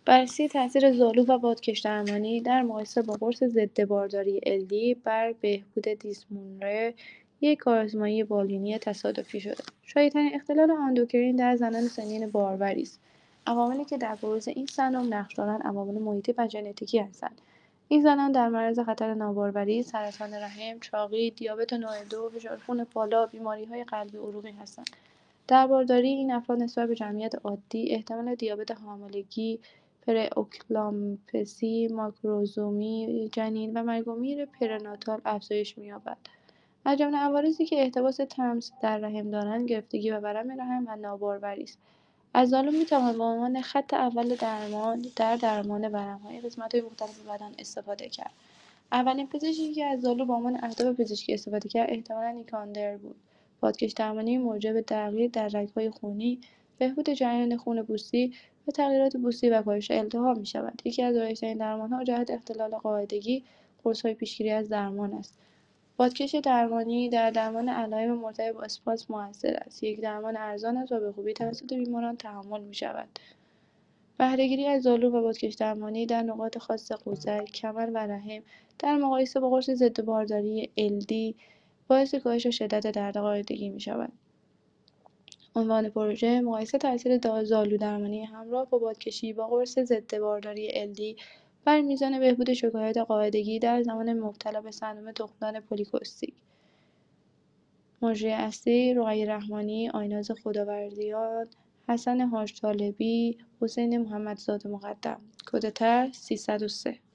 بررسی تاثیر زالو و بادکش درمانی در مقایسه با قرص ضد بارداری LD بر بهبود دیسمنورژ یک کارآزمایی بالینی تصادفی شده. شایع‌ترین اختلال اندوکرین در زنان سنین باروری است. عواملی که در بروز این سندرم نقش دارند عوامل محیطی و ژنتیکی هستند. این زنان در معرض خطر ناباروری، سرطان رحم، چاقی، دیابت نوع 2، فشار خون بالا، بیماری‌های قلبی عروقی هستند. در بارداری، این افراد نسبت به جمعیت عادی احتمال دیابت حاملگی، پرئکلامپسی، ماکروزومی جنین و مرگ و میر پریناتال افزایش می‌یابد. از جمله عوارضی که احتباس تمس در رحم دارند، گرفتگی و ورم رحم و ناباروری است. عضلات می‌توان به عنوان خط اول در درمان ورم‌های قسمت‌های مختلف بدن استفاده کرد. اولین پزشکی که از زالو به عنوان اهداف پزشکی استفاده کرد احتمالاً نیکاندر بود. بادکش درمانی موجب تغییر در رگ‌های خونی، بهبود جریان خون پوستی و تغییرات پوستی و کاهش التهاب می‌شود. یکی از رایج‌ترین درمان‌ها جهت اختلال قاعدگی، قرص‌های پیشگیری از درمان است. بادکش درمانی در درمان علائم مرتبط با اسپاسم مؤثر است. یک درمان ارزان است و به خوبی توسط بیماران تحمل می‌شود. بهره‌گیری از زالو و بادکش درمانی در نقاط خاص قوزک، کمر و رحم در مقایسه با قرص ضد بارداری LD باعث کاهش شدت درد قاعدگی می‌شود. عنوان پروژه: مقایسه تاثیر زالو درمانی همراه با بادکشی با قرص ضد بارداری LD بر میزان بهبود شکایات قاعدگی در زنان مبتلا به سندرم تخمدان پلی‌کیستیک. مجری اصلی: رقیه رحمانی، آیناز خداوردیان، حسن حاج طالبی، حسین محمدزاده مقدم. کد طرح 303